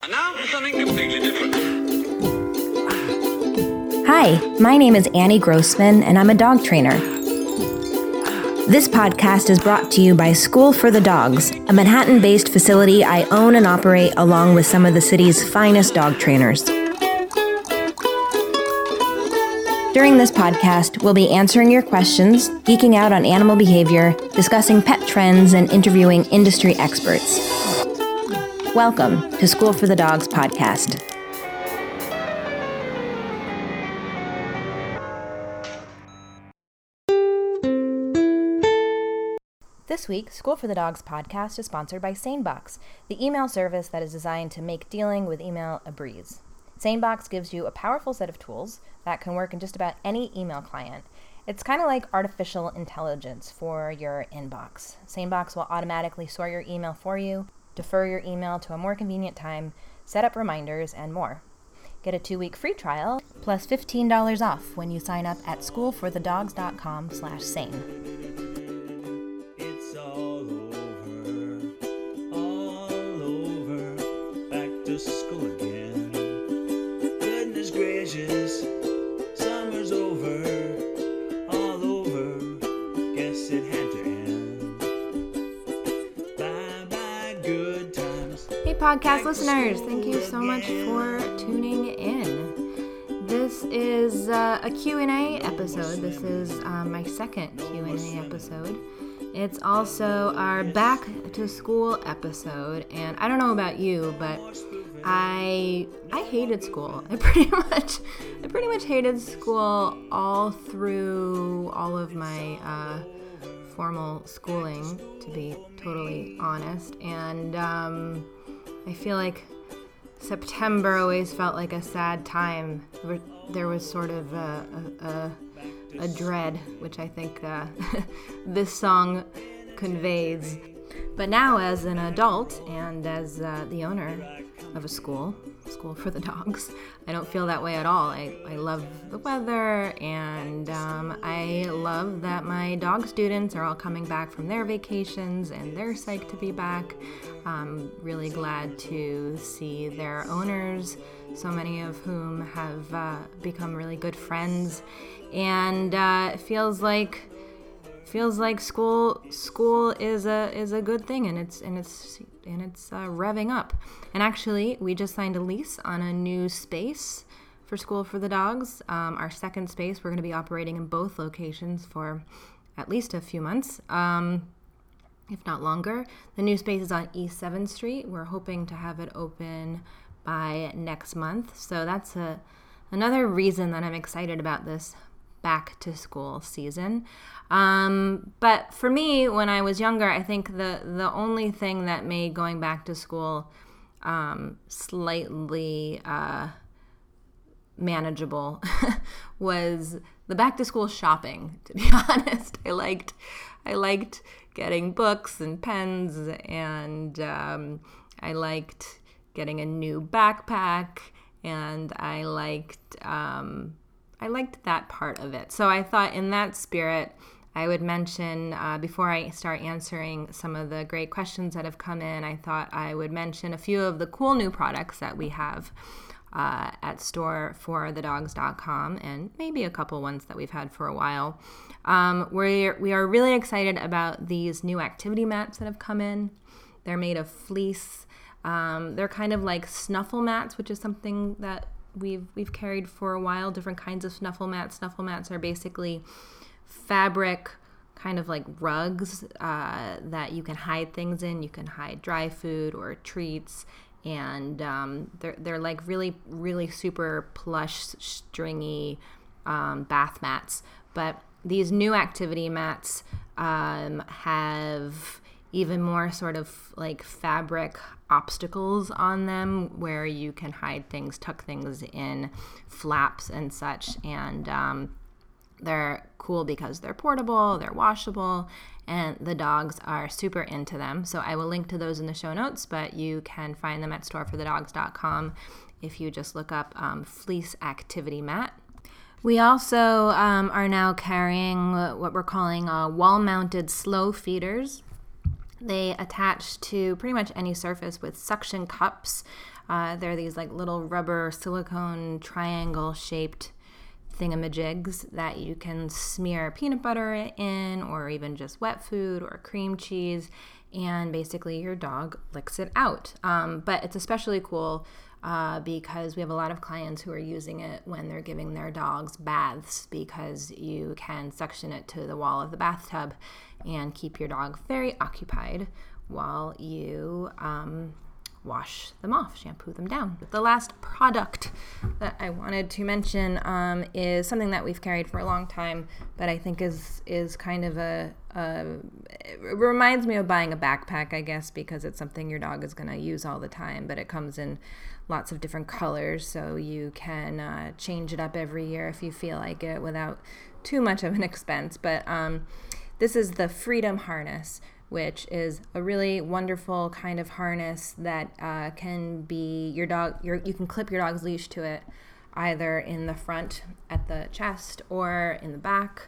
And now for something completely different. Hi, my name is Annie Grossman, and I'm a dog trainer. This podcast is brought to you by School for the Dogs, a Manhattan-based facility I own and operate along with some of the city's finest dog trainers. During this podcast, we'll be answering your questions, geeking out on animal behavior, discussing pet trends, and interviewing industry experts. Welcome to School for the Dogs podcast. This week, School for the Dogs podcast is sponsored by SaneBox, the email service that is designed to make dealing with email a breeze. SaneBox gives you a powerful set of tools that can work in just about any email client. It's kind of like artificial intelligence for your inbox. SaneBox will automatically sort your email for you, defer your email to a more convenient time, set up reminders, and more. Get a 2-week free trial plus $15 off when you sign up at schoolforthedogs.com/sane. It's all over, back to school again. Goodness gracious, summer's over, all over, guess it had to end. Bye-bye, good times. Hey podcast listeners, thank you so much for tuning in. This is a Q&A episode. This is my second Q&A episode. It's also our back to school episode, and I don't know about you, but I hated school. I pretty much hated school all through all of my formal schooling, to be totally honest. And I feel like September always felt like a sad time. There was sort of a dread, which I think this song conveys. But now, as an adult and as the owner of a school for the dogs, I don't feel that way at all. I love the weather, and I love that my dog students are all coming back from their vacations, and they're psyched to be back. I'm really glad to see their owners, so many of whom have become really good friends. And it feels like school is a good thing, and it's revving up. And actually, we just signed a lease on a new space for School for the Dogs. Our second space, we're going to be operating in both locations for at least a few months, if not longer. The new space is on East 7th Street. We're hoping to have it open by next month. So that's another reason that I'm excited about this back to school season. But for me, when I was younger, I think the only thing that made going back to school slightly manageable was the back to school shopping, to be honest. I liked getting books and pens, and I liked getting a new backpack, and I liked that part of it. So I thought in that spirit, I would mention, before I start answering some of the great questions that have come in, I thought I would mention a few of the cool new products that we have at storeforthedogs.com, and maybe a couple ones that we've had for a while. We are really excited about these new activity mats that have come in. They're made of fleece. They're kind of like snuffle mats, which is something that we've carried for a while. Different kinds of snuffle mats. Snuffle mats are basically fabric, kind of like rugs that you can hide things in. You can hide dry food or treats, and they're like really, really super plush, stringy bath mats. But these new activity mats have even more sort of like fabric obstacles on them where you can hide things, tuck things in, flaps and such. And they're cool because they're portable, they're washable, and the dogs are super into them. So I will link to those in the show notes, but you can find them at storeforthedogs.com if you just look up fleece activity mat. We also are now carrying what we're calling wall-mounted slow feeders. They attach to pretty much any surface with suction cups. They're these like little rubber silicone triangle shaped thingamajigs that you can smear peanut butter in, or even just wet food or cream cheese, and basically your dog licks it out. But it's especially cool because we have a lot of clients who are using it when they're giving their dogs baths, because you can suction it to the wall of the bathtub and keep your dog very occupied while you wash them off, shampoo them down. The last product that I wanted to mention is something that we've carried for a long time, but I think is kind of it reminds me of buying a backpack, I guess, because it's something your dog is going to use all the time, but it comes in lots of different colors, so you can change it up every year if you feel like it without too much of an expense. But this is the Freedom Harness, which is a really wonderful kind of harness that can be you can clip your dog's leash to it either in the front at the chest or in the back.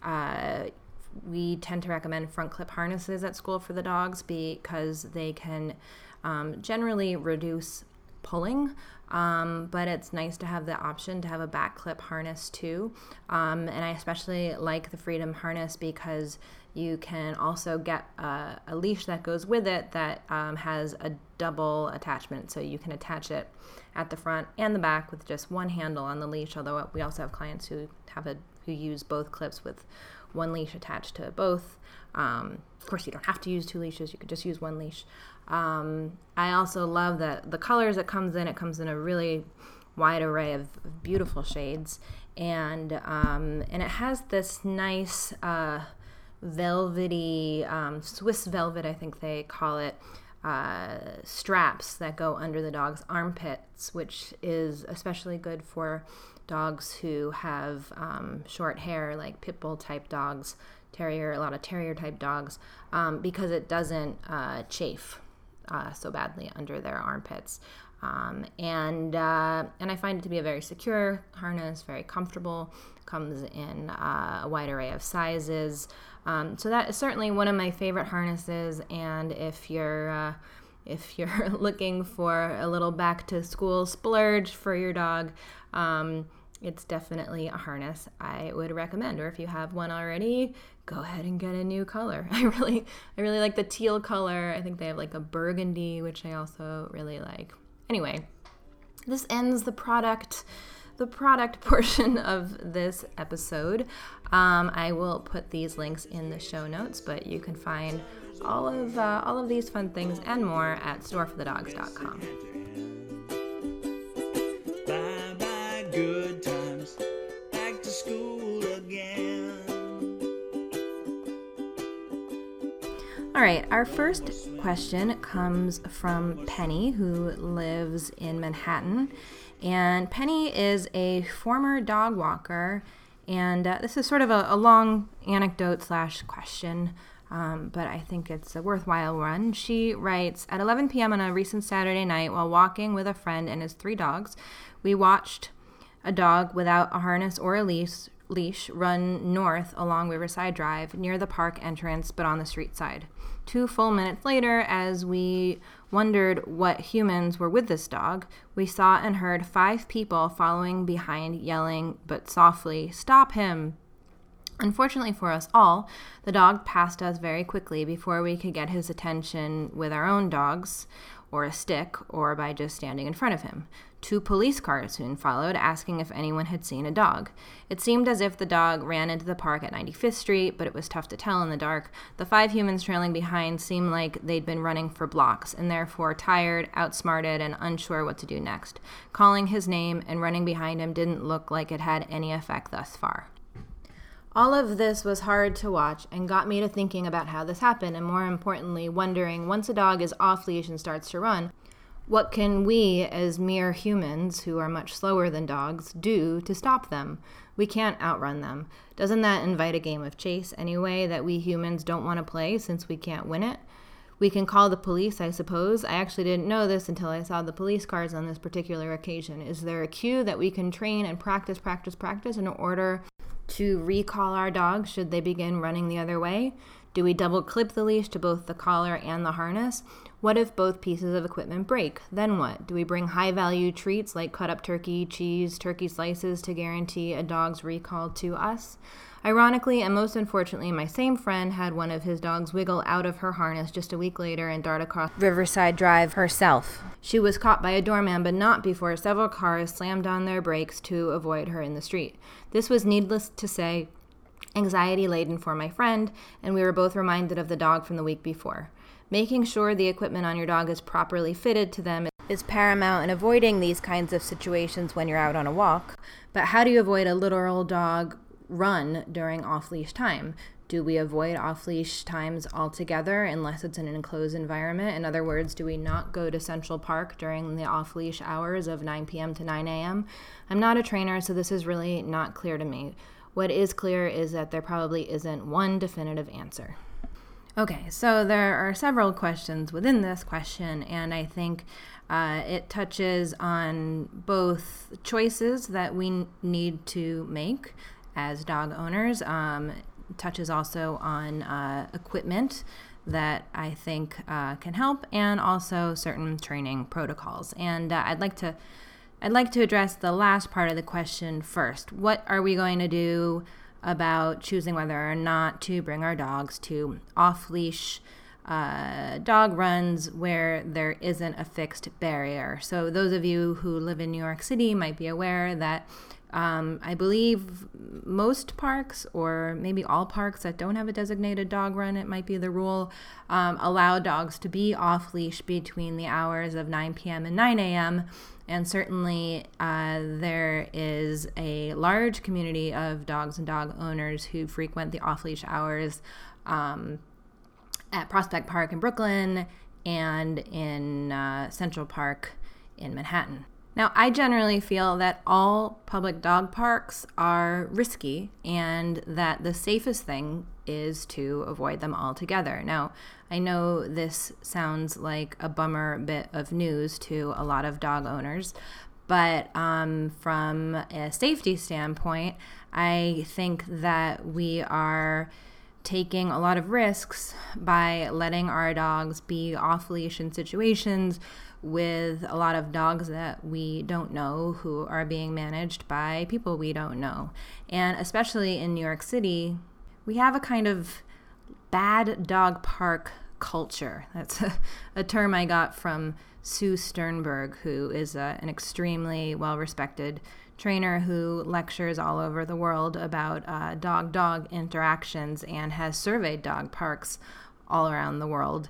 We tend to recommend front clip harnesses at school for the dogs because they can generally reduce pulling, but it's nice to have the option to have a back clip harness too. And I especially like the Freedom Harness because you can also get a leash that goes with it that has a double attachment, so you can attach it at the front and the back with just one handle on the leash, although we also have clients who use both clips with one leash attached to both. Of course, you don't have to use two leashes. You could just use one leash. I also love that the colors it comes in a really wide array of beautiful shades, and it has this nice velvety, Swiss velvet, I think they call it, straps that go under the dog's armpits, which is especially good for dogs who have short hair, like pit bull type dogs, a lot of terrier type dogs, because it doesn't chafe so badly under their armpits. And I find it to be a very secure harness, very comfortable, comes in a wide array of sizes. So that is certainly one of my favorite harnesses, and if you're looking for a little back to school splurge for your dog, it's definitely a harness I would recommend. Or if you have one already, go ahead and get a new color. I really like the teal color. I think they have like a burgundy, which I also really like. Anyway, this ends the product portion of this episode. I will put these links in the show notes, but you can find all of these fun things and more at storeforthedogs.com. Bye bye, good times. Back to school again. All right, our first question comes from Penny, who lives in Manhattan. And Penny is a former dog walker, and this is sort of a long anecdote / question, but I think it's a worthwhile one. She writes, at 11 p.m. on a recent Saturday night, while walking with a friend and his 3 dogs, we watched a dog without a harness or a leash run north along Riverside Drive near the park entrance, but on the street side. 2 full minutes later, as we wondered what humans were with this dog, we saw and heard 5 people following behind, yelling, but softly, "Stop him!" Unfortunately for us all, the dog passed us very quickly before we could get his attention with our own dogs, or a stick, or by just standing in front of him. 2 police cars soon followed, asking if anyone had seen a dog. It seemed as if the dog ran into the park at 95th Street, but it was tough to tell in the dark. The 5 humans trailing behind seemed like they'd been running for blocks, and therefore tired, outsmarted, and unsure what to do next. Calling his name and running behind him didn't look like it had any effect thus far. All of this was hard to watch and got me to thinking about how this happened, and more importantly, wondering, once a dog is off leash and starts to run, what can we, as mere humans who are much slower than dogs, do to stop them? We can't outrun them. Doesn't that invite a game of chase anyway that we humans don't want to play since we can't win it? We can call the police, I suppose. I actually didn't know this until I saw the police cars on this particular occasion. Is there a cue that we can train and practice in order to recall our dogs should they begin running the other way? Do we double clip the leash to both the collar and the harness? What if both pieces of equipment break? Then what? Do we bring high-value treats like cut-up turkey, cheese, turkey slices to guarantee a dog's recall to us? Ironically, and most unfortunately, my same friend had one of his dogs wiggle out of her harness just a week later and dart across Riverside Drive herself. She was caught by a doorman, but not before several cars slammed on their brakes to avoid her in the street. This was, needless to say, anxiety-laden for my friend, and we were both reminded of the dog from the week before. Making sure the equipment on your dog is properly fitted to them is paramount in avoiding these kinds of situations when you're out on a walk. But how do you avoid a literal dog run during off-leash time? Do we avoid off-leash times altogether unless it's in an enclosed environment? In other words, do we not go to Central Park during the off-leash hours of 9 p.m. to 9 a.m.? I'm not a trainer, so this is really not clear to me. What is clear is that there probably isn't one definitive answer. Okay, so there are several questions within this question, and I think it touches on both choices that we need to make as dog owners. Touches also on equipment that I think can help, and also certain training protocols. And I'd like to address the last part of the question first. What are we going to do about choosing whether or not to bring our dogs to off-leash dog runs where there isn't a fixed barrier? So those of you who live in New York City might be aware that I believe most parks, or maybe all parks that don't have a designated dog run, it might be the rule, allow dogs to be off-leash between the hours of 9 p.m. and 9 a.m., and certainly there is a large community of dogs and dog owners who frequent the off-leash hours at Prospect Park in Brooklyn and in Central Park in Manhattan. Now, I generally feel that all public dog parks are risky and that the safest thing is to avoid them altogether. Now, I know this sounds like a bummer bit of news to a lot of dog owners, but from a safety standpoint, I think that we are taking a lot of risks by letting our dogs be off-leash in situations with a lot of dogs that we don't know who are being managed by people we don't know. And especially in New York City, we have a kind of bad dog park culture. That's a term I got from Sue Sternberg, who is an extremely well-respected trainer who lectures all over the world about dog-dog interactions and has surveyed dog parks all around the world.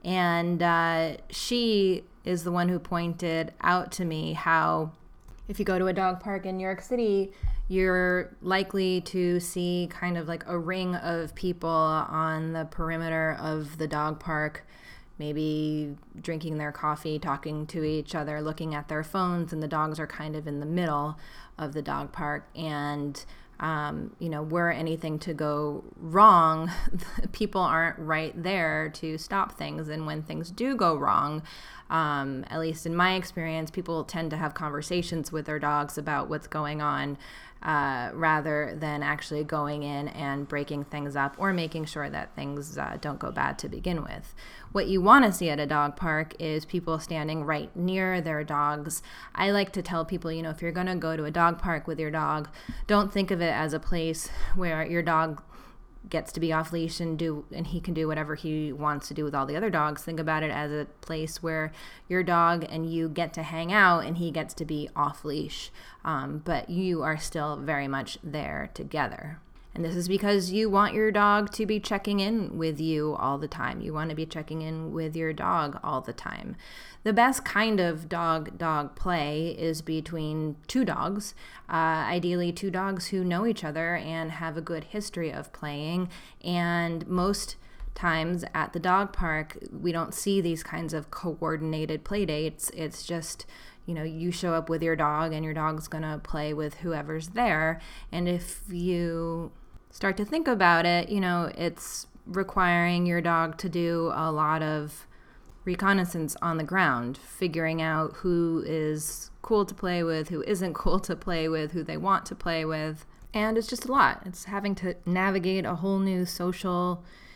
And she is the one who pointed out to me how if you go to a dog park in New York City, you're likely to see kind of like a ring of people on the perimeter of the dog park, maybe drinking their coffee, talking to each other, looking at their phones, and the dogs are kind of in the middle of the dog park. And were anything to go wrong, people aren't right there to stop things. And when things do go wrong, at least in my experience, people tend to have conversations with their dogs about what's going on rather than actually going in and breaking things up or making sure that things don't go bad to begin with. What you want to see at a dog park is people standing right near their dogs. I like to tell people, if you're going to go to a dog park with your dog, don't think of it as a place where your dog gets to be off leash and he can do whatever he wants to do with all the other dogs. Think about it as a place where your dog and you get to hang out and he gets to be off leash, but you are still very much there together. And this is because you want your dog to be checking in with you all the time. You want to be checking in with your dog all the time. The best kind of dog-dog play is between two dogs, ideally two dogs who know each other and have a good history of playing. And most times at the dog park, we don't see these kinds of coordinated play dates. It's just, you show up with your dog and your dog's going to play with whoever's there. And if you start to think about it, it's requiring your dog to do a lot of reconnaissance on the ground, figuring out who is cool to play with, who isn't cool to play with, who they want to play with. And it's just a lot. It's having to navigate a whole new social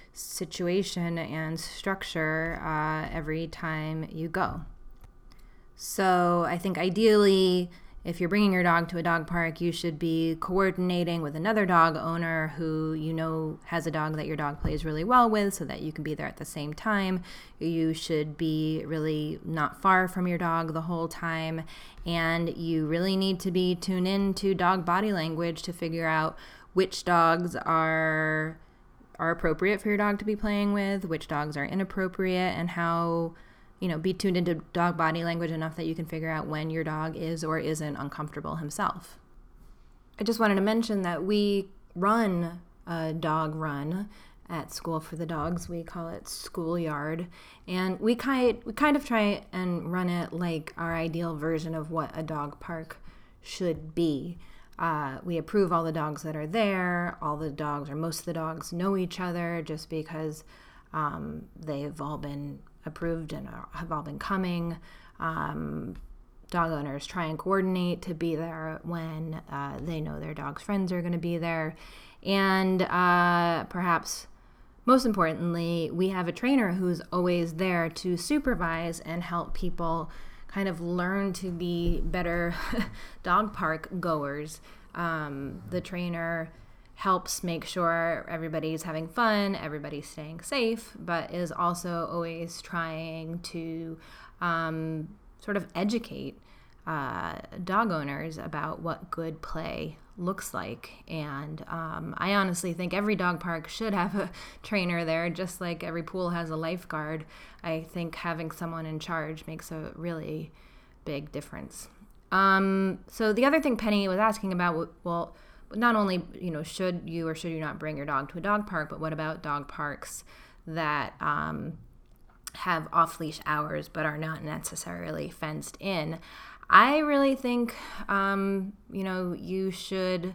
situation and structure every time you go. So I think ideally, if you're bringing your dog to a dog park, you should be coordinating with another dog owner who you know has a dog that your dog plays really well with so that you can be there at the same time. You should be really not far from your dog the whole time, and you really need to be tuned in to dog body language to figure out which dogs are appropriate for your dog to be playing with, which dogs are inappropriate, and how, be tuned into dog body language enough that you can figure out when your dog is or isn't uncomfortable himself. I just wanted to mention that we run a dog run at School for the Dogs. We call it Schoolyard, and we kind of try and run it like our ideal version of what a dog park should be. We approve all the dogs that are there. All the dogs, or most of the dogs, know each other just because they've all been approved and have all been coming. Dog owners try and coordinate to be there when they know their dog's friends are going to be there. And perhaps most importantly, we have a trainer who's always there to supervise and help people kind of learn to be better dog park goers. The trainer helps make sure everybody's having fun, everybody's staying safe, but is also always trying to sort of educate dog owners about what good play looks like. And I honestly think every dog park should have a trainer there, just like every pool has a lifeguard. I think having someone in charge makes a really big difference. So the other thing Penny was asking about, well, not only, should you or should you not bring your dog to a dog park, but what about dog parks that have off-leash hours but are not necessarily fenced in? I really think, you should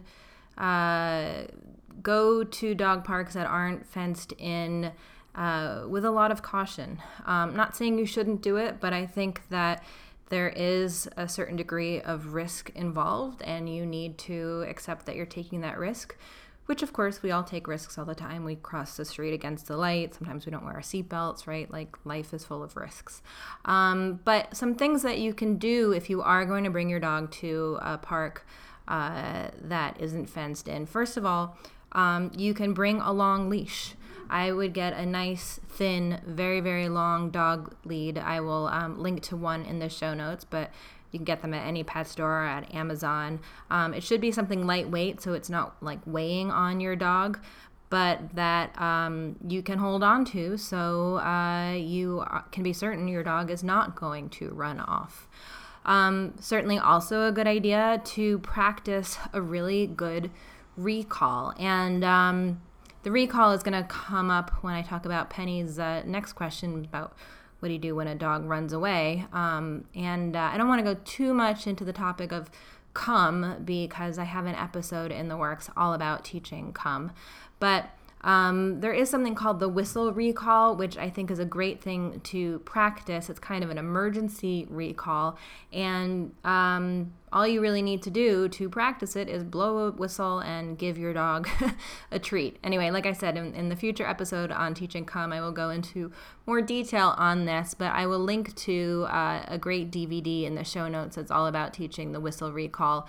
go to dog parks that aren't fenced in with a lot of caution. Not saying you shouldn't do it, but I think that there is a certain degree of risk involved, and you need to accept that you're taking that risk, which of course we all take risks all the time. We cross the street against the light. Sometimes we don't wear our seatbelts, right? Like, life is full of risks. But some things that you can do if you are going to bring your dog to a park that isn't fenced in. First of all, you can bring a long leash. I would get a nice, thin, very, very long dog lead. I will link to one in the show notes, but you can get them at any pet store or at Amazon. It should be something lightweight, so it's not like weighing on your dog, but that you can hold on to, so you can be certain your dog is not going to run off. Certainly also a good idea to practice a really good recall. And the recall is going to come up when I talk about Penny's next question about what do you do when a dog runs away. And I don't want to go too much into the topic of come because I have an episode in the works all about teaching come. But there is something called the whistle recall, which I think is a great thing to practice. It's kind of an emergency recall, and all you really need to do to practice it is blow a whistle and give your dog a treat. Anyway, like I said, in the future episode on Teaching Come, I will go into more detail on this, but I will link to a great DVD in the show notes that's all about teaching the whistle recall.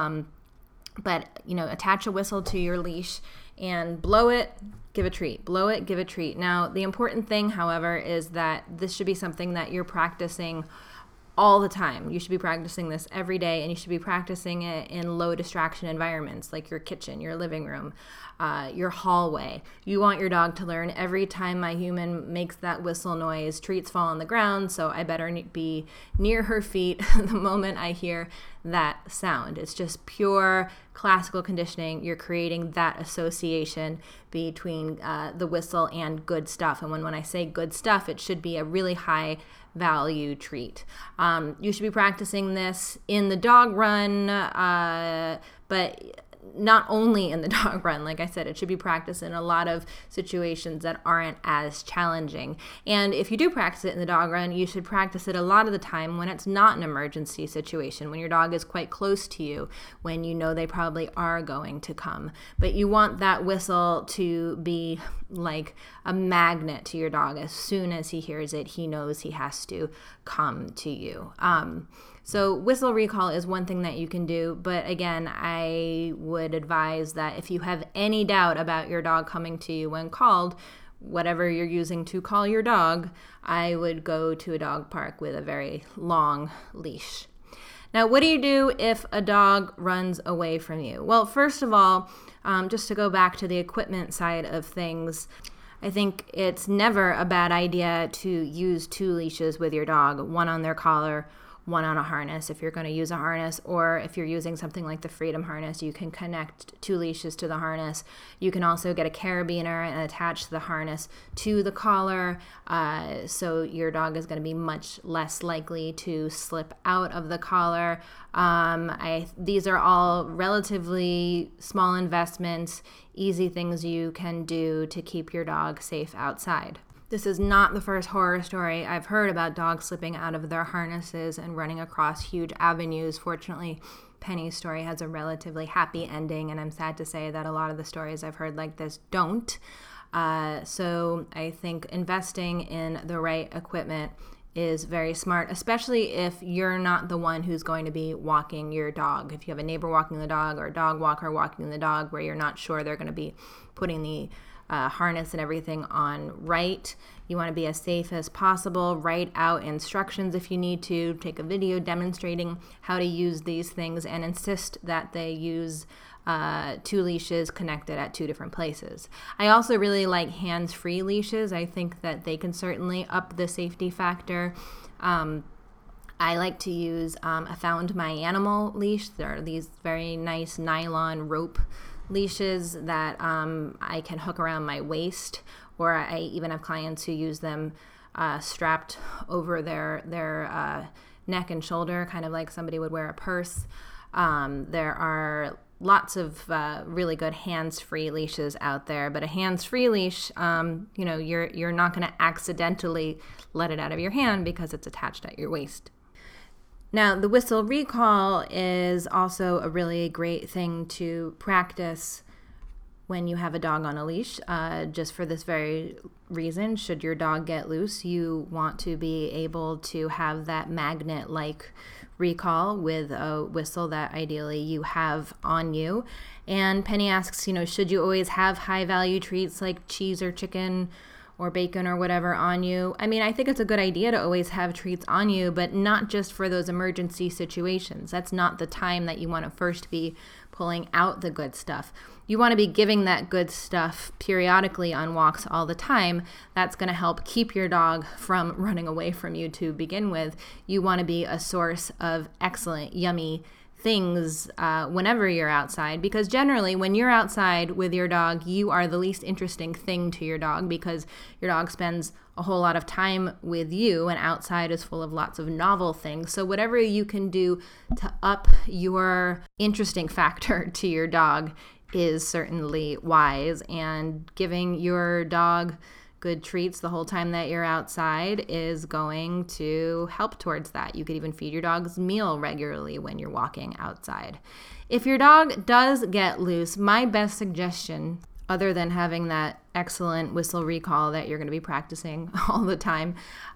But, attach a whistle to your leash and blow it, give a treat. Blow it, give a treat. Now, the important thing, however, is that this should be something that you're practicing all the time. You should be practicing this every day, and you should be practicing it in low distraction environments like your kitchen, your living room, your hallway. You want your dog to learn every time my human makes that whistle noise, treats fall on the ground, so I better be near her feet the moment I hear that sound. It's just pure classical conditioning. You're creating that association between the whistle and good stuff. And when I say good stuff, it should be a really high value treat. You should be practicing this in the dog run, but not only in the dog run, like I said, it should be practiced in a lot of situations that aren't as challenging. And if you do practice it in the dog run, you should practice it a lot of the time when it's not an emergency situation, when your dog is quite close to you, when you know they probably are going to come. But you want that whistle to be like a magnet to your dog. As soon as he hears it, he knows he has to come to you. So whistle recall is one thing that you can do, but again, I would advise that if you have any doubt about your dog coming to you when called, whatever you're using to call your dog, I would go to a dog park with a very long leash. Now, what do you do if a dog runs away from you? Well, first of all, just to go back to the equipment side of things, I think it's never a bad idea to use 2 leashes with your dog, one on their collar, one on a harness if you're going to use a harness, or if you're using something like the Freedom harness, you can connect 2 leashes to the harness. You can also get a carabiner and attach the harness to the collar, so your dog is going to be much less likely to slip out of the collar. These are all relatively small investments, easy things you can do to keep your dog safe outside. This is not the first horror story I've heard about dogs slipping out of their harnesses and running across huge avenues. Fortunately, Penny's story has a relatively happy ending, and I'm sad to say that a lot of the stories I've heard like this don't. So I think investing in the right equipment is very smart, especially if you're not the one who's going to be walking your dog. If you have a neighbor walking the dog or a dog walker walking the dog where you're not sure they're going to be putting the harness and everything on right. You want to be as safe as possible. Write out instructions if you need to. Take a video demonstrating how to use these things and insist that they use 2 leashes connected at 2 different places. I also really like hands-free leashes. I think that they can certainly up the safety factor. I like to use a Found My Animal leash. There are these very nice nylon rope leashes that I can hook around my waist, or I even have clients who use them strapped over their neck and shoulder, kind of like somebody would wear a purse. There are lots of really good hands-free leashes out there, but a hands-free leash, you're not going to accidentally let it out of your hand because it's attached at your waist. Now, the whistle recall is also a really great thing to practice when you have a dog on a leash, just for this very reason. Should your dog get loose, you want to be able to have that magnet-like recall with a whistle that ideally you have on you. And Penny asks, should you always have high-value treats like cheese or chicken or bacon or whatever on you? I mean, I think it's a good idea to always have treats on you, but not just for those emergency situations. That's not the time that you want to first be pulling out the good stuff. You want to be giving that good stuff periodically on walks all the time. That's going to help keep your dog from running away from you to begin with. You want to be a source of excellent, yummy things whenever you're outside, because generally when you're outside with your dog, you are the least interesting thing to your dog because your dog spends a whole lot of time with you, and outside is full of lots of novel things. So whatever you can do to up your interesting factor to your dog is certainly wise, and giving your dog good treats the whole time that you're outside is going to help towards that. You could even feed your dog's meal regularly when you're walking outside. If your dog does get loose, my best suggestion, other than having that excellent whistle recall that you're going to be practicing all the time,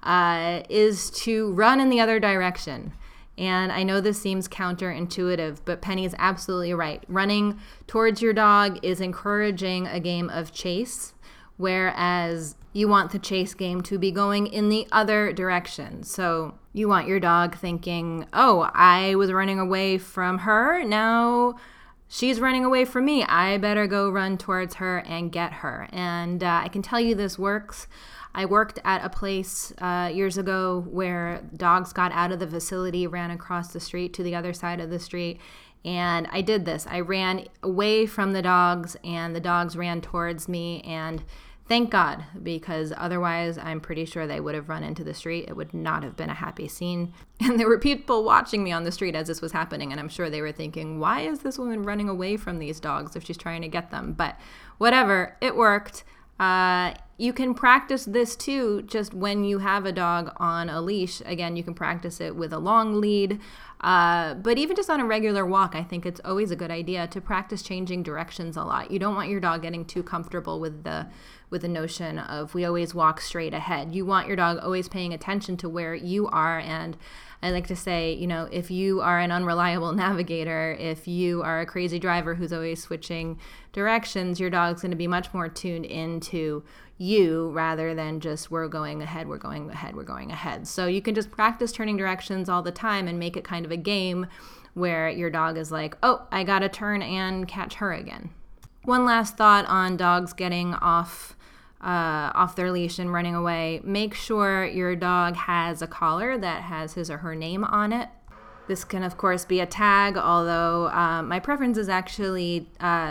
is to run in the other direction. And I know this seems counterintuitive, but Penny is absolutely right. Running towards your dog is encouraging a game of chase, whereas you want the chase game to be going in the other direction. So you want your dog thinking, oh, I was running away from her, now she's running away from me. I better go run towards her and get her. And I can tell you this works. I worked at a place years ago where dogs got out of the facility, ran across the street to the other side of the street, and I did this. I ran away from the dogs, and the dogs ran towards me, and Thank God, because otherwise I'm pretty sure they would have run into the street. It would not have been a happy scene. And there were people watching me on the street as this was happening, and I'm sure they were thinking, why is this woman running away from these dogs if she's trying to get them? But whatever, it worked. You can practice this too, just when you have a dog on a leash. Again, you can practice it with a long lead, but even just on a regular walk, I think it's always a good idea to practice changing directions a lot. You don't want your dog getting too comfortable with the notion of we always walk straight ahead. You want your dog always paying attention to where you are. And I like to say, if you are an unreliable navigator, if you are a crazy driver who's always switching directions, your dog's going to be much more tuned into you rather than just we're going ahead, we're going ahead, we're going ahead. So you can just practice turning directions all the time and make it kind of a game where your dog is like, oh, I got to turn and catch her again. One last thought on dogs getting off their leash and running away. Make sure your dog has a collar that has his or her name on it. This can, of course, be a tag, although my preference is actually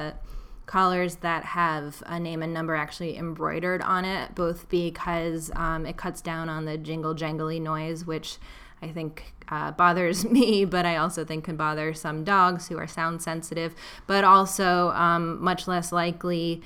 collars that have a name and number actually embroidered on it, both because it cuts down on the jingle jangly noise, which I think bothers me, but I also think can bother some dogs who are sound sensitive, but also much less likely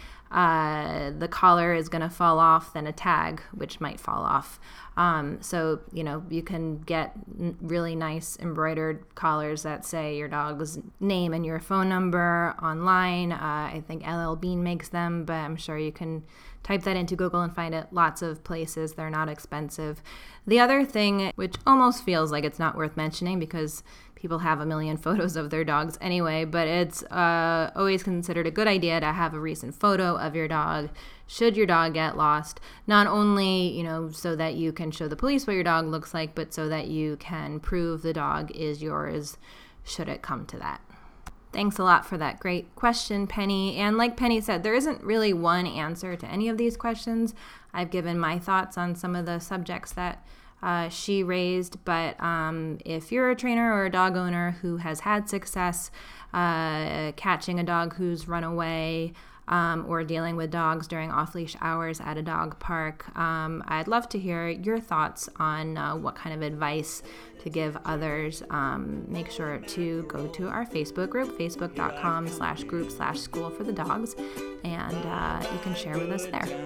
the collar is going to fall off than a tag, which might fall off. So, you can get really nice embroidered collars that say your dog's name and your phone number online. I think LL Bean makes them, but I'm sure you can type that into Google and find it lots of places. They're not expensive. The other thing, which almost feels like it's not worth mentioning because people have a million photos of their dogs anyway, but it's always considered a good idea to have a recent photo of your dog should your dog get lost. Not only, so that you can show the police what your dog looks like, but so that you can prove the dog is yours should it come to that. Thanks a lot for that great question, Penny. And like Penny said, there isn't really one answer to any of these questions. I've given my thoughts on some of the subjects that she raised, but if you're a trainer or a dog owner who has had success catching a dog who's run away or dealing with dogs during off-leash hours at a dog park, I'd love to hear your thoughts on what kind of advice to give others. Make sure to go to our Facebook group, facebook.com/group/school for the dogs, and you can share with us there.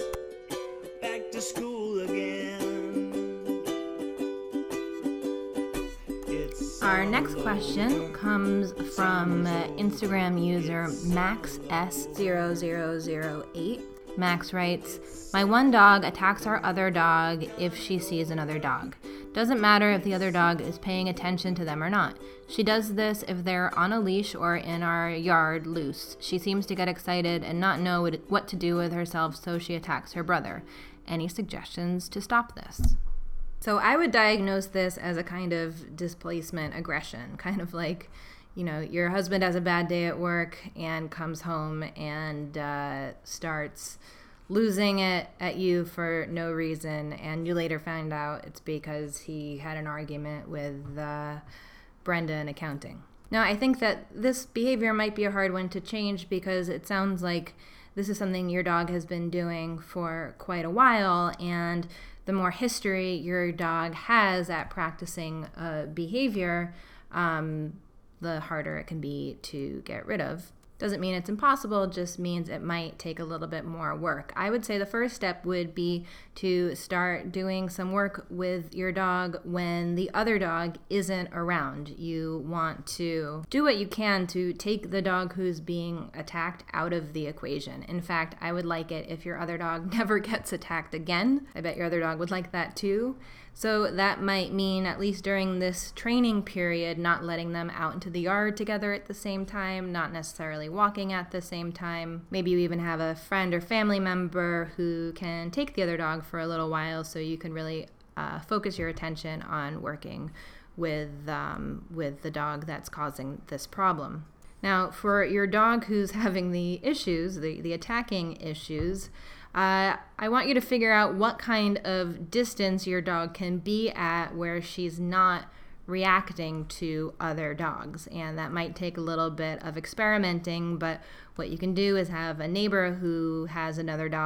Back to school again. Our next question comes from Instagram user MaxS0008. Max writes, "My one dog attacks our other dog if she sees another dog. Doesn't matter if the other dog is paying attention to them or not. She does this if they're on a leash or in our yard loose. She seems to get excited and not know what to do with herself, so she attacks her brother. Any suggestions to stop this?" So I would diagnose this as a kind of displacement aggression, kind of like, your husband has a bad day at work and comes home and starts losing it at you for no reason, and you later find out it's because he had an argument with Brenda in accounting. Now, I think that this behavior might be a hard one to change because it sounds like this is something your dog has been doing for quite a while, and the more history your dog has at practicing a behavior, the harder it can be to get rid of. Doesn't mean it's impossible, just means it might take a little bit more work. I would say the first step would be to start doing some work with your dog when the other dog isn't around. You want to do what you can to take the dog who's being attacked out of the equation. In fact, I would like it if your other dog never gets attacked again. I bet your other dog would like that too. So that might mean, at least during this training period, not letting them out into the yard together at the same time, not necessarily walking at the same time. Maybe you even have a friend or family member who can take the other dog for a little while so you can really focus your attention on working with the dog that's causing this problem. Now, for your dog who's having the issues, the attacking issues, I want you to figure out what kind of distance your dog can be at where she's not reacting to other dogs. And that might take a little bit of experimenting, but what you can do is have a neighbor who has another dog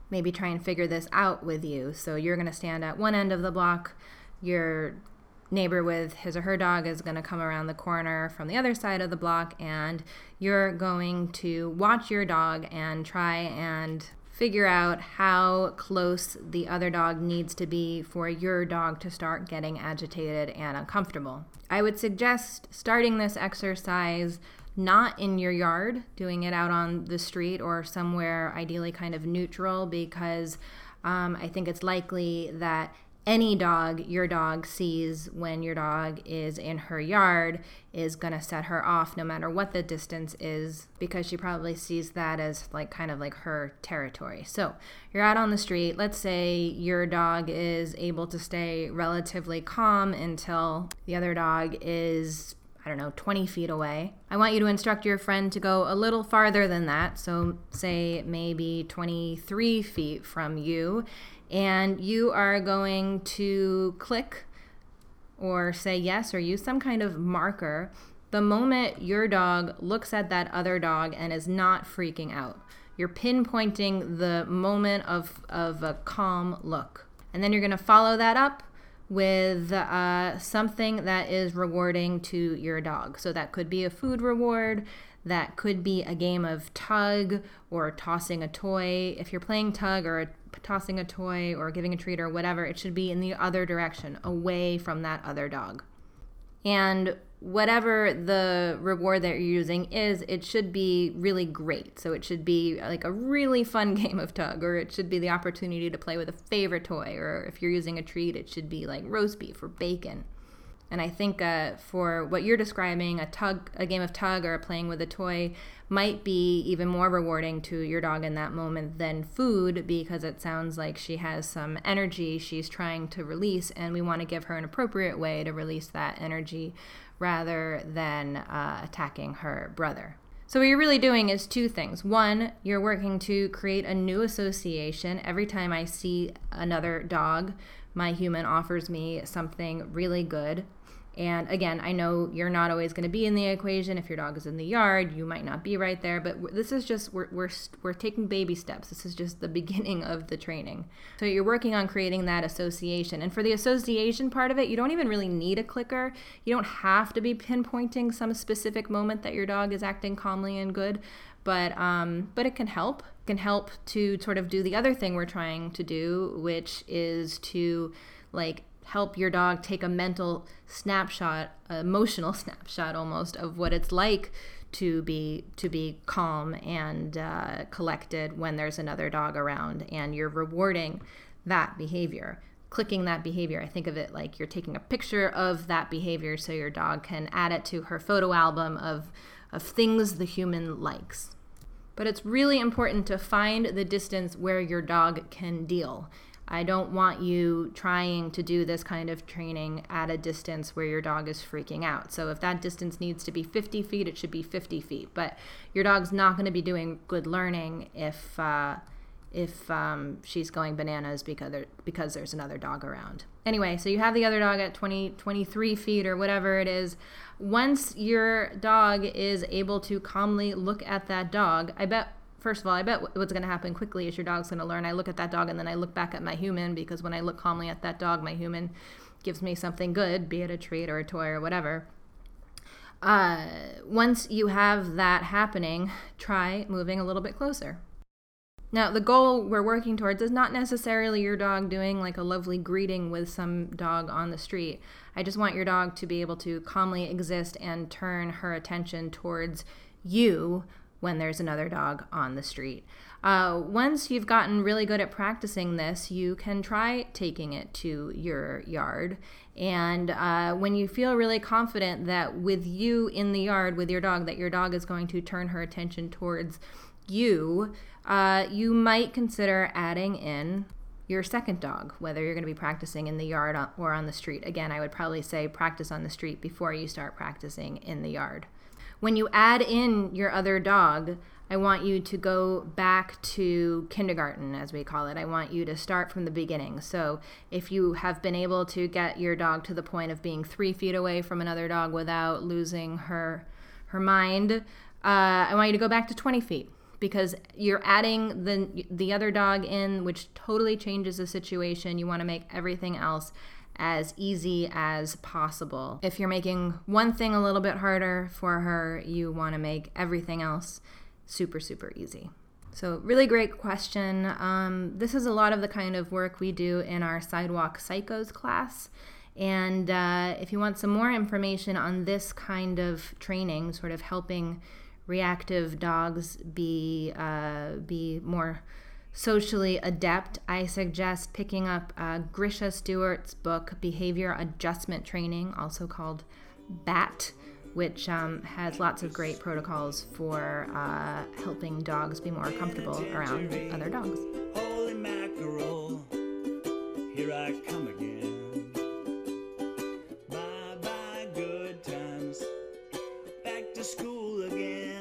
maybe try and figure this out with you. So you're going to stand at one end of the block, your neighbor with his or her dog is going to come around the corner from the other side of the block, and you're going to watch your dog and try and figure out how close the other dog needs to be for your dog to start getting agitated and uncomfortable. I would suggest starting this exercise not in your yard, doing it out on the street or somewhere ideally kind of neutral, because I think it's likely that any dog your dog sees when your dog is in her yard is going to set her off no matter what the distance is, because she probably sees that as like kind of like her territory. So you're out on the street. Let's say your dog is able to stay relatively calm until the other dog is, 20 feet away. I want you to instruct your friend to go a little farther than that. So say maybe 23 feet from you, and you are going to click or say yes or use some kind of marker the moment your dog looks at that other dog and is not freaking out. You're pinpointing the moment of a calm look. And then you're going to follow that up with something that is rewarding to your dog. So that could be a food reward, that could be a game of tug or tossing a toy. If you're playing tug or tossing a toy or giving a treat or whatever, it should be in the other direction, away from that other dog. And whatever the reward that you're using is, it should be really great. So it should be like a really fun game of tug, or it should be the opportunity to play with a favorite toy, or if you're using a treat, it should be like roast beef or bacon. And I think for what you're describing, a game of tug or playing with a toy might be even more rewarding to your dog in that moment than food, because it sounds like she has some energy she's trying to release, and we want to give her an appropriate way to release that energy rather than attacking her brother. So what you're really doing is two things. One, you're working to create a new association. Every time I see another dog, my human offers me something really good. And again, I know you're not always going to be in the equation. If your dog is in the yard, you might not be right there. But this is just, we're taking baby steps. This is just the beginning of the training. So you're working on creating that association. And for the association part of it, you don't even really need a clicker. You don't have to be pinpointing some specific moment that your dog is acting calmly and good. But it can help. It can help to sort of do the other thing we're trying to do, which is to help your dog take a mental snapshot, emotional snapshot almost, of what it's like to be calm and collected when there's another dog around, and you're rewarding that behavior, clicking that behavior. I think of it like you're taking a picture of that behavior so your dog can add it to her photo album of things the human likes. But it's really important to find the distance where your dog can deal. I don't want you trying to do this kind of training at a distance where your dog is freaking out. So if that distance needs to be 50 feet, it should be 50 feet. But your dog's not going to be doing good learning if she's going bananas because there's another dog around. Anyway, so you have the other dog at 23 feet or whatever it is. Once your dog is able to calmly look at that dog, First of all, I bet what's going to happen quickly is your dog's going to learn, I look at that dog and then I look back at my human, because when I look calmly at that dog, my human gives me something good, be it a treat or a toy or whatever. Once you have that happening, try moving a little bit closer. Now, the goal we're working towards is not necessarily your dog doing like a lovely greeting with some dog on the street. I just want your dog to be able to calmly exist and turn her attention towards you when there's another dog on the street. Once you've gotten really good at practicing this, you can try taking it to your yard. And when you feel really confident that with you in the yard with your dog, that your dog is going to turn her attention towards you, you might consider adding in your second dog, whether you're going to be practicing in the yard or on the street. Again, I would probably say practice on the street before you start practicing in the yard. When you add in your other dog, I want you to go back to kindergarten, as we call it. I want you to start from the beginning. So if you have been able to get your dog to the point of being 3 feet away from another dog without losing her mind, I want you to go back to 20 feet. because you're adding the other dog in, which totally changes the situation. You want to make everything else as easy as possible. If you're making one thing a little bit harder for her, you want to make everything else super, super easy. So really great question. This is a lot of the kind of work we do in our Sidewalk Psychos class. And if you want some more information on this kind of training, sort of helping reactive dogs be more socially adept, I suggest picking up Grisha Stewart's book, Behavior Adjustment Training, also called BAT, which has lots of great protocols for helping dogs be more comfortable around other dogs. Holy mackerel, here I come again. Bye-bye good times, back to school again.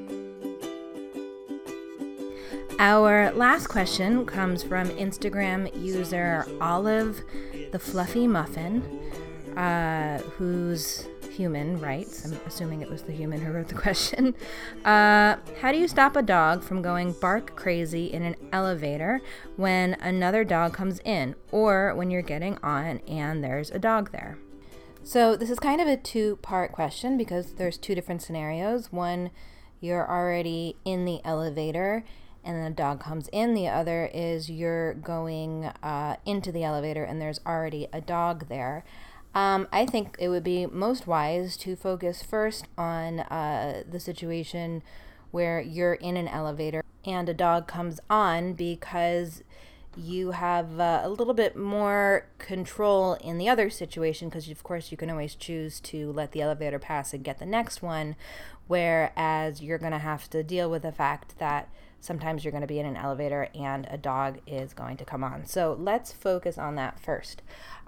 Our last question comes from Instagram user Olive the Fluffy Muffin, who's human writes, I'm assuming it was the human who wrote the question. How do you stop a dog from going bark crazy in an elevator when another dog comes in, or when you're getting on and there's a dog there? So this is kind of a two-part question because there's two different scenarios. One, you're already in the elevator and then a dog comes in. The other is you're going into the elevator and there's already a dog there. I think it would be most wise to focus first on the situation where you're in an elevator and a dog comes on, because you have a little bit more control in the other situation, because of course you can always choose to let the elevator pass and get the next one, whereas you're going to have to deal with the fact that sometimes you're going to be in an elevator and a dog is going to come on. So let's focus on that first.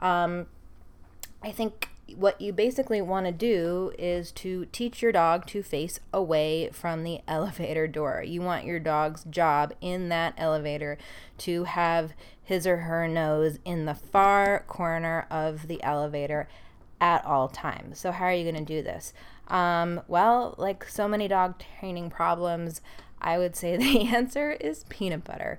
I think what you basically want to do is to teach your dog to face away from the elevator door. You want your dog's job in that elevator to have his or her nose in the far corner of the elevator at all times. So how are you going to do this? Well, like so many dog training problems, I would say the answer is peanut butter.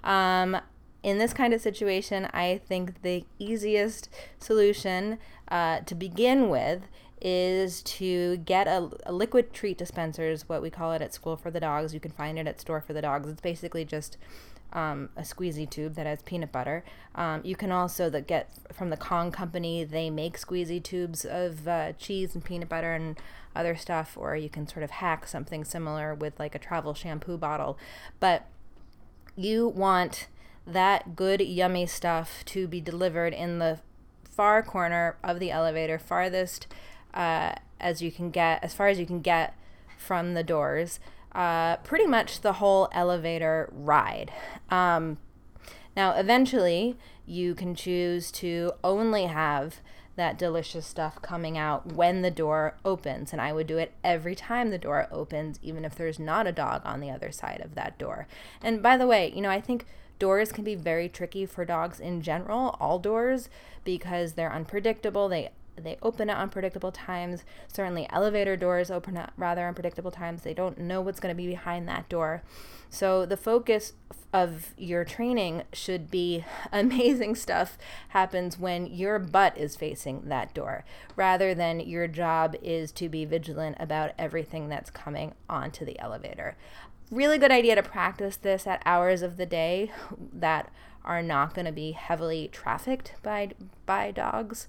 In this kind of situation, I think the easiest solution to begin with is to get a liquid treat dispenser, is what we call it at School for the Dogs. You can find it at Store for the Dogs. It's basically just a squeezy tube that has peanut butter. You can also get from the Kong Company. They make squeezy tubes of cheese and peanut butter and other stuff, or you can sort of hack something similar with like a travel shampoo bottle. But you want that good, yummy stuff to be delivered in the far corner of the elevator, farthest as far as you can get from the doors, pretty much the whole elevator ride. Now, eventually, you can choose to only have that delicious stuff coming out when the door opens, and I would do it every time the door opens, even if there's not a dog on the other side of that door. And by the way, I think doors can be very tricky for dogs in general, all doors, because they're unpredictable. They open at unpredictable times. Certainly elevator doors open at rather unpredictable times. They don't know what's going to be behind that door. So the focus of your training should be amazing stuff happens when your butt is facing that door, rather than your job is to be vigilant about everything that's coming onto the elevator. Really good idea to practice this at hours of the day that are not going to be heavily trafficked by dogs.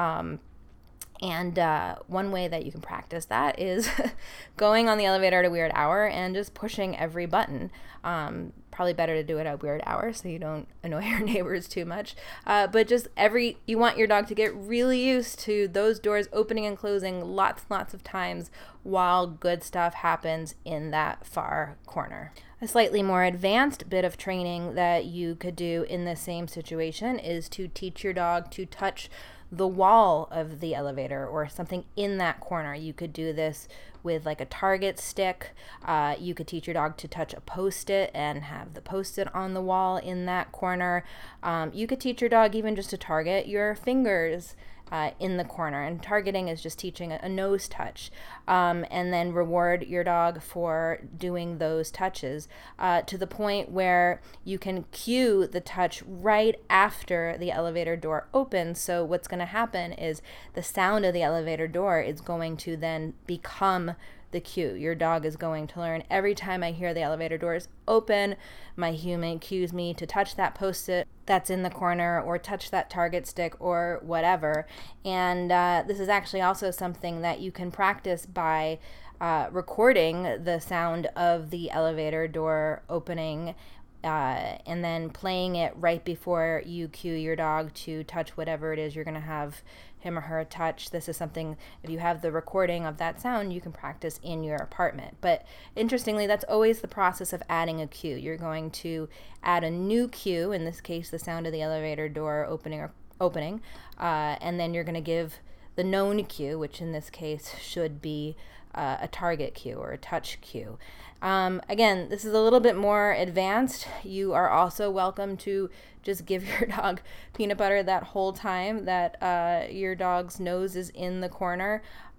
And one way that you can practice that is going on the elevator at a weird hour and just pushing every button. Probably better to do it at a weird hour so you don't annoy your neighbors too much. But just you want your dog to get really used to those doors opening and closing lots of times while good stuff happens in that far corner. A slightly more advanced bit of training that you could do in the same situation is to teach your dog to touch the wall of the elevator or something in that corner. You could do this with like a target stick. You could teach your dog to touch a Post-it and have the Post-it on the wall in that corner. You could teach your dog even just to target your fingers in the corner. And targeting is just teaching a nose touch, and then reward your dog for doing those touches to the point where you can cue the touch right after the elevator door opens. So what's going to happen is the sound of the elevator door is going to then become the cue. Your dog is going to learn, every time I hear the elevator doors open, my human cues me to touch that post-it that's in the corner or touch that target stick or whatever. And this is actually also something that you can practice by recording the sound of the elevator door opening and then playing it right before you cue your dog to touch whatever it is you're going to have him or her touch. This is something, if you have the recording of that sound, you can practice in your apartment. But interestingly, that's always the process of adding a cue. You're going to add a new cue, in this case, the sound of the elevator door opening, and then you're going to give the known cue, which in this case should be a target cue or a touch cue. Again, this is a little bit more advanced. You are also welcome to just give your dog peanut butter that whole time that your dog's nose is in the corner,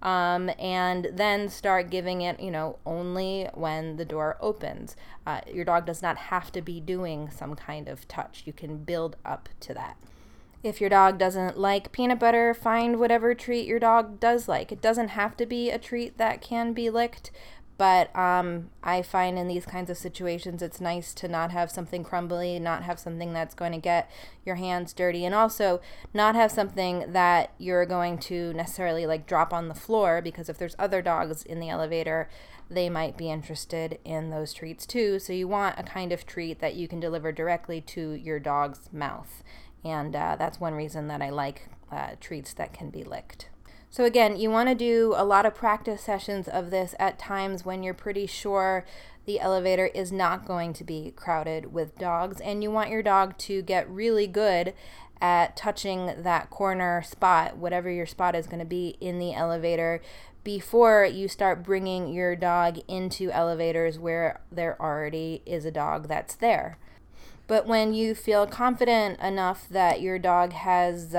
and then start giving it, only when the door opens. Your dog does not have to be doing some kind of touch. You can build up to that. If your dog doesn't like peanut butter, find whatever treat your dog does like. It doesn't have to be a treat that can be licked, but I find in these kinds of situations it's nice to not have something crumbly, not have something that's going to get your hands dirty, and also not have something that you're going to necessarily drop on the floor, because if there's other dogs in the elevator, they might be interested in those treats too. So you want a kind of treat that you can deliver directly to your dog's mouth. And that's one reason that I like treats that can be licked. So again, you want to do a lot of practice sessions of this at times when you're pretty sure the elevator is not going to be crowded with dogs, and you want your dog to get really good at touching that corner spot, whatever your spot is going to be in the elevator, before you start bringing your dog into elevators where there already is a dog that's there. But when you feel confident enough that your dog has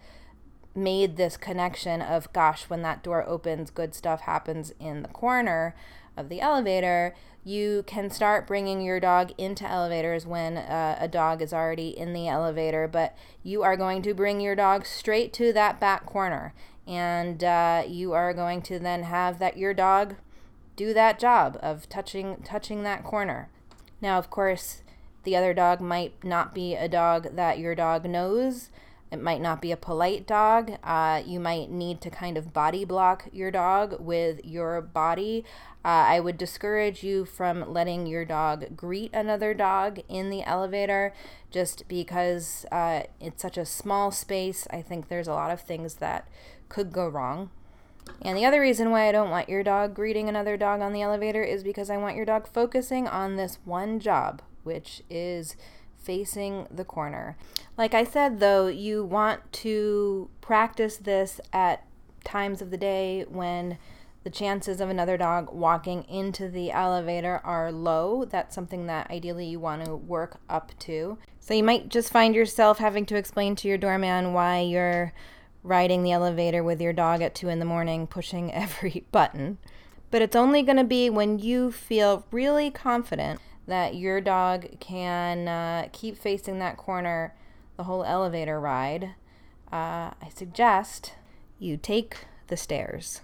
made this connection of, gosh, when that door opens, good stuff happens in the corner of the elevator, you can start bringing your dog into elevators when a dog is already in the elevator. But you are going to bring your dog straight to that back corner, and you are going to then have your dog do that job of touching that corner. Now, of course, the other dog might not be a dog that your dog knows. It might not be a polite dog. You might need to kind of body block your dog with your body. I would discourage you from letting your dog greet another dog in the elevator, just because it's such a small space. I think there's a lot of things that could go wrong. And the other reason why I don't want your dog greeting another dog on the elevator is because I want your dog focusing on this one job, which is facing the corner. Like I said, though, you want to practice this at times of the day when the chances of another dog walking into the elevator are low. That's something that ideally you want to work up to. So you might just find yourself having to explain to your doorman why you're riding the elevator with your dog at 2 a.m, pushing every button. But it's only going to be when you feel really confident that your dog can keep facing that corner the whole elevator ride. I suggest you take the stairs.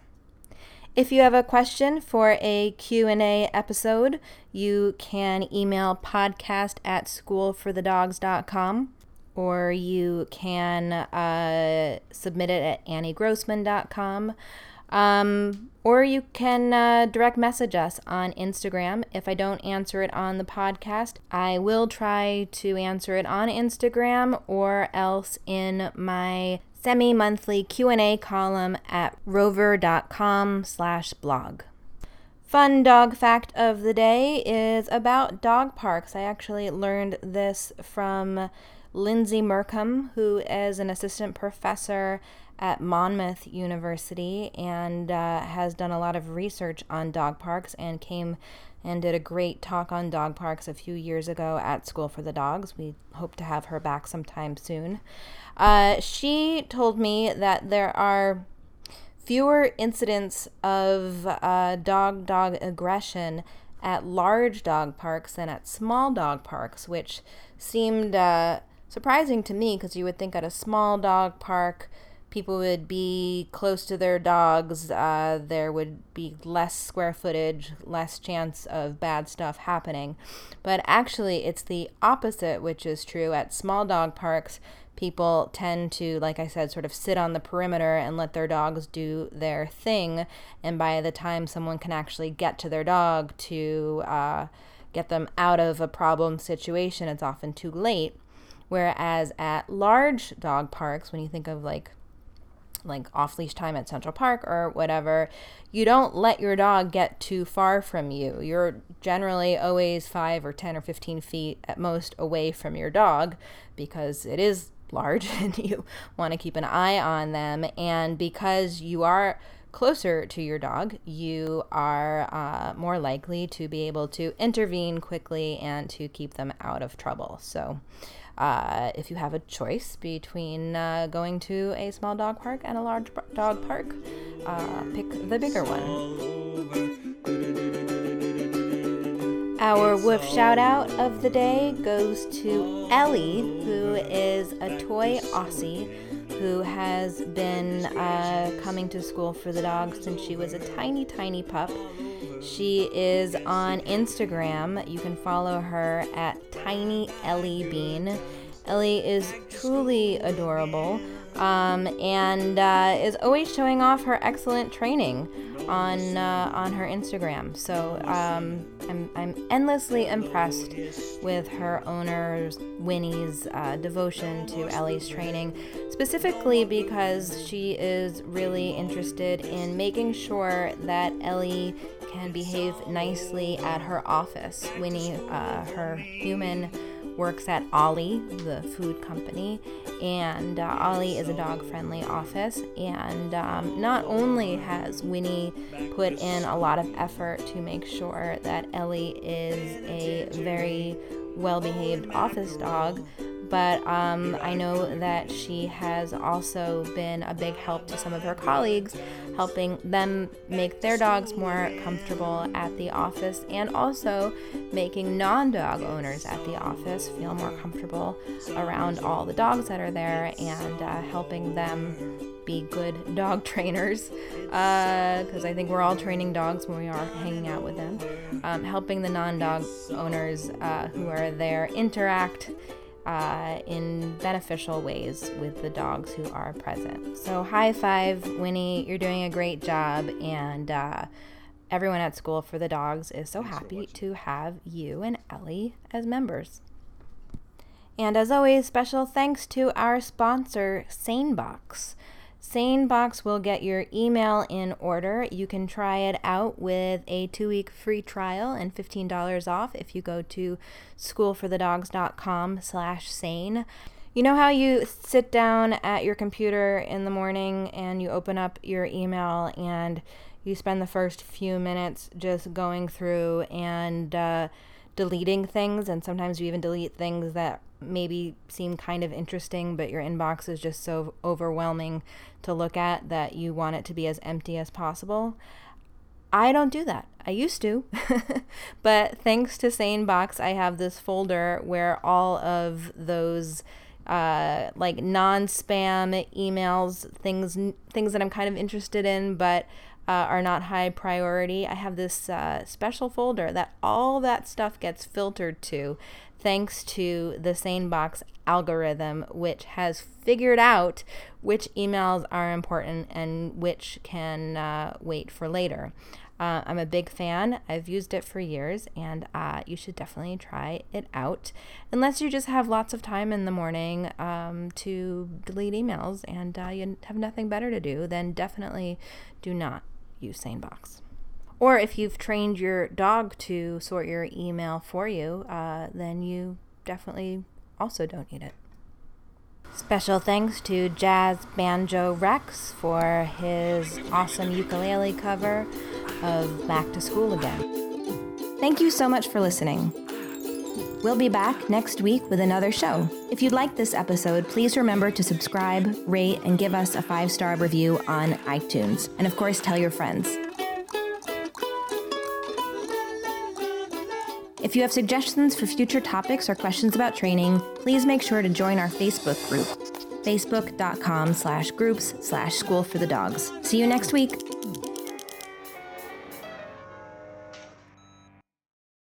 If you have a question for a Q&A episode, you can email podcast@schoolforthedogs.com, or you can submit it at anniegrossman.com. Or you can direct message us on Instagram. If I don't answer it on the podcast, I will try to answer it on Instagram or else in my semi-monthly Q&A column at rover.com/blog. Fun dog fact of the day is about dog parks. I actually learned this from Lindsay Merkham, who is an assistant professor at Monmouth University and has done a lot of research on dog parks and came and did a great talk on dog parks a few years ago at School for the Dogs. We hope to have her back sometime soon. She told me that there are fewer incidents of dog-dog aggression at large dog parks than at small dog parks, which seemed surprising to me because you would think at a small dog park people would be close to their dogs, there would be less square footage, less chance of bad stuff happening. But actually it's the opposite, which is true. At small dog parks, people tend to, like I said, sort of sit on the perimeter and let their dogs do their thing. And by the time someone can actually get to their dog to get them out of a problem situation, it's often too late. Whereas at large dog parks, when you think of like off-leash time at Central Park or whatever, you don't let your dog get too far from you. You're generally always 5 or 10 or 15 feet at most away from your dog because it is large and you want to keep an eye on them. And because you are closer to your dog, you are more likely to be able to intervene quickly and to keep them out of trouble. So if you have a choice between going to a small dog park and a large dog park, pick the bigger one. Our woof shout out of the day goes to Ellie, who is a toy Aussie who has been coming to School for the Dogs since she was a tiny, tiny pup. She is on Instagram. You can follow her at Tiny Ellie Bean. Ellie is truly adorable and is always showing off her excellent training on her Instagram. So I'm endlessly impressed with her owner Winnie's devotion to Ellie's training, specifically because she is really interested in making sure that Ellie can behave nicely at her office. Winnie, her human, works at Ollie, the food company, and Ollie is a dog-friendly office. And not only has Winnie put in a lot of effort to make sure that Ellie is a very well-behaved office dog, but I know that she has also been a big help to some of her colleagues, helping them make their dogs more comfortable at the office and also making non-dog owners at the office feel more comfortable around all the dogs that are there and helping them be good dog trainers, because I think we're all training dogs when we are hanging out with them, helping the non-dog owners who are there interact in beneficial ways with the dogs who are present. So high five, Winnie, you're doing a great job, and everyone at School for the Dogs is so happy to have you and Ellie as members. And as always, special thanks to our sponsor, SaneBox. SaneBox will get your email in order. You can try it out with a 2-week free trial and $15 off if you go to schoolforthedogs.com/sane. You know how you sit down at your computer in the morning and you open up your email and you spend the first few minutes just going through and deleting things, and sometimes you even delete things that maybe seem kind of interesting, but your inbox is just so overwhelming to look at that you want it to be as empty as possible? I don't do that. I used to. But thanks to SaneBox, I have this folder where all of those like non-spam emails, things that I'm kind of interested in but are not high priority. I have this special folder that all that stuff gets filtered to, thanks to the SaneBox algorithm, which has figured out which emails are important and which can wait for later. I'm a big fan. I've used it for years, and you should definitely try it out. Unless you just have lots of time in the morning to delete emails and you have nothing better to do, then definitely do not use SaneBox. Or if you've trained your dog to sort your email for you, then you definitely also don't need it. Special thanks to Jazz Banjo Rex for his awesome ukulele cover of Back to School Again. Thank you so much for listening. We'll be back next week with another show. If you liked this episode, please remember to subscribe, rate, and give us a 5-star review on iTunes. And of course, tell your friends. If you have suggestions for future topics or questions about training, please make sure to join our Facebook group, facebook.com/groups/schoolforthedogs. See you next week.